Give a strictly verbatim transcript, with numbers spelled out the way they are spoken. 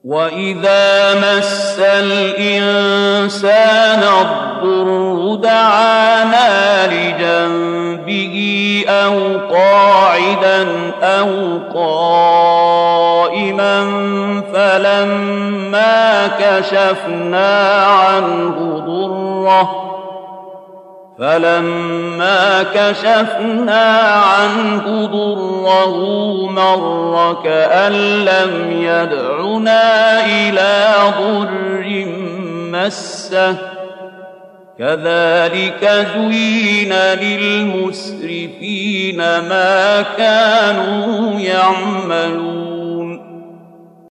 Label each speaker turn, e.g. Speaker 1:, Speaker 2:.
Speaker 1: وَإِذَا مَسَّ الْإِنسَانَ الضُّرُّ دَعَانَا لِجَنبِهِ أَوْ قَاعِدًا أَوْ قَائِمًا فَلَمَّا كَشَفْنَا عَنْهُ ضُرَّهُ فَلَمَّا كَشَفْنَا عَنْهُ ضُرَّهُ مَرَّ كَأَن لَّمْ يَدْعُنَا إِلَىٰ ضُرٍّ مَّسَّهُ كَذَٰلِكَ زُيِّنَ لِلْمُسْرِفِينَ مَا كَانُوا يَعْمَلُونَ